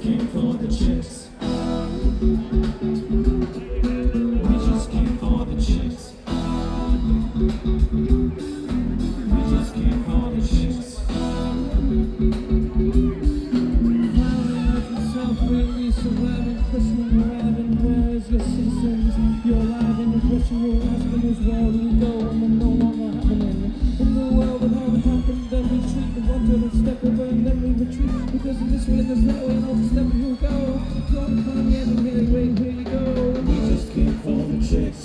just came for the chicks. We just came for the chicks. We just came for the chicks. Surviving, questioning, arriving, where's your citizens? You're alive and the question you're asking is where we go when we're no longer happening. In the world what haven't happened, then we treat the one to the step over and then we retreat. Because in this way and there's that way and all the step you go. Don't find me and here you go. We just came for the chicks.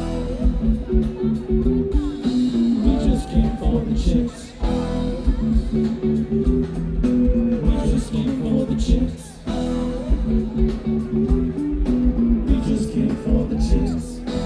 We just came for the chicks. We just came for the chicks. We just came for the chicks.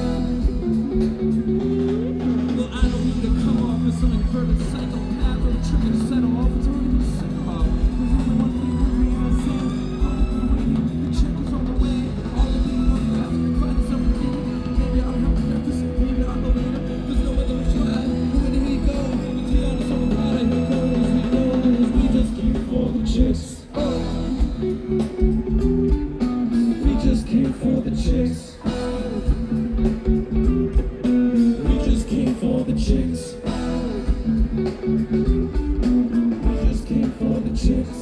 Well, I don't mean to come off as some inverted psychopath or tripping to settle off. It's already been said about. There's only one thing with me, I said. I'll be waiting. The check is on the way. All the things on the path to find something. Maybe I'll help you this. Maybe I'll go later. There's no other try. Where did he go? To be honest, I'm about it. He goes. We just came for the chicks. We just came for the chicks. We just came for the chicks. We just came for the chicks.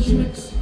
chicks.